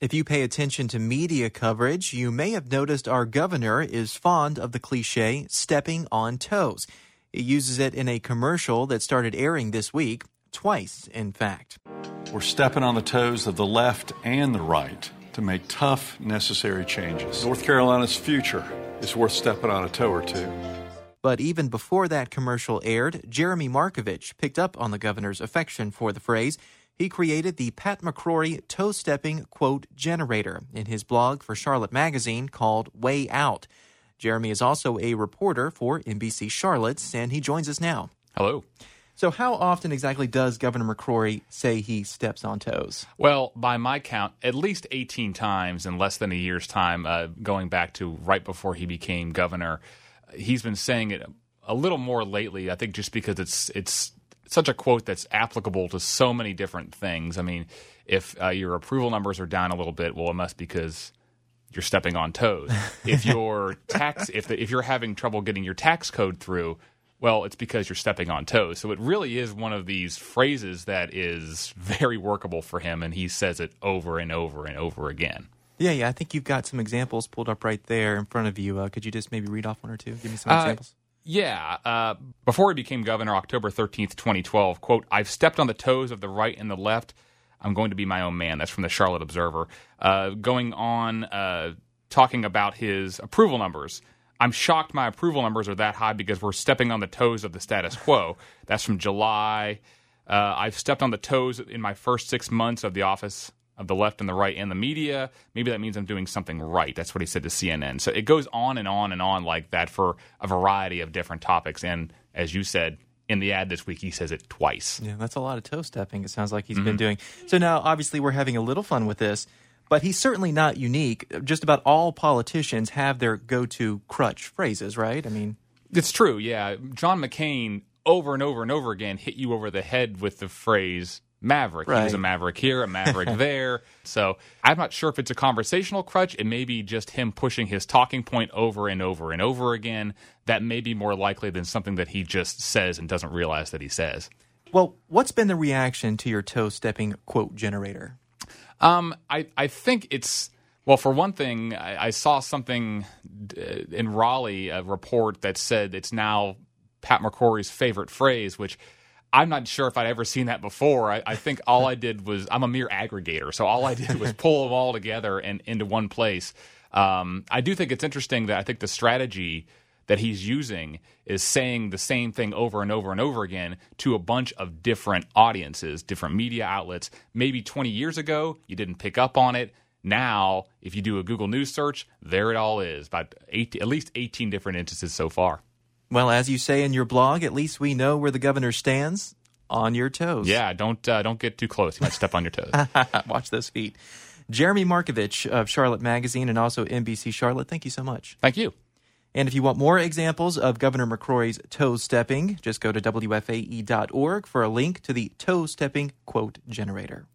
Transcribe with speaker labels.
Speaker 1: If you pay attention to media coverage, you may have noticed our governor is fond of the cliche, stepping on toes. He uses it in a commercial that started airing this week, twice, in fact.
Speaker 2: We're stepping on the toes of the left and the right to make tough, necessary changes. North Carolina's future is worth stepping on a toe or two.
Speaker 1: But even before that commercial aired, Jeremy Markovich picked up on the governor's affection for the phrase. He created the Pat McCrory toe-stepping quote generator in his blog for Charlotte Magazine called Way Out. Jeremy is also a reporter for NBC Charlotte, and he joins us now.
Speaker 3: Hello.
Speaker 1: So how often exactly does Governor McCrory say he steps on toes?
Speaker 3: Well, by my count, at least 18 times in less than a year's time, going back to right before he became governor. He's been saying it a little more lately, I think just because it's such a quote that's applicable to so many different things. I mean, if your approval numbers are down a little bit, well, it must be because you're stepping on toes. If your if you're having trouble getting your tax code through, well, it's because you're stepping on toes. So it really is one of these phrases that is very workable for him, and he says it over and over and over again.
Speaker 1: Yeah, I think you've got some examples pulled up right there in front of you. Could you just maybe read off one or two? Give me some examples.
Speaker 3: Yeah. Before he became governor, October 13th, 2012, quote, "I've stepped on the toes of the right and the left. I'm going to be my own man." That's from the Charlotte Observer. Going on, talking about his approval numbers. "I'm shocked my approval numbers are that high because we're stepping on the toes of the status quo." That's from July. "I've stepped on the toes in my first 6 months of the office of the left and the right and the media. Maybe that means I'm doing something right." That's what he said to CNN. So it goes on and on and on like that for a variety of different topics. And as you said, in the ad this week, he says it twice.
Speaker 1: Yeah, that's a lot of toe stepping, it sounds like he's been doing. So now, obviously, we're having a little fun with this, but he's certainly not unique. Just about all politicians have their go-to crutch phrases, right? I mean,
Speaker 3: it's true, yeah. John McCain, over and over and over again, hit you over the head with the phrase maverick. Right. He was a maverick here, a maverick there. So I'm not sure if it's a conversational crutch. It may be just him pushing his talking point over and over and over again. That may be more likely than something that he just says and doesn't realize that he says.
Speaker 1: Well, what's been the reaction to your toe-stepping quote generator?
Speaker 3: I think it's, well, for one thing, I saw something in Raleigh, a report that said it's now Pat McCrory's favorite phrase, which I'm not sure if I'd ever seen that before. I think all I did was, I'm a mere aggregator, so all I did was pull them all together and into one place. I do think it's interesting that I think the strategy that he's using is saying the same thing over and over and over again to a bunch of different audiences, different media outlets. Maybe 20 years ago, you didn't pick up on it. Now, if you do a Google News search, there it all is, about at least 18 different instances so far.
Speaker 1: Well, as you say in your blog, at least we know where the governor stands, on your toes.
Speaker 3: Yeah, don't get too close. You might step on your toes.
Speaker 1: Watch those feet. Jeremy Markovich of Charlotte Magazine and also NBC Charlotte, thank you so much.
Speaker 3: Thank you.
Speaker 1: And if you want more examples of Governor McCrory's toe-stepping, just go to WFAE.org for a link to the toe-stepping quote generator.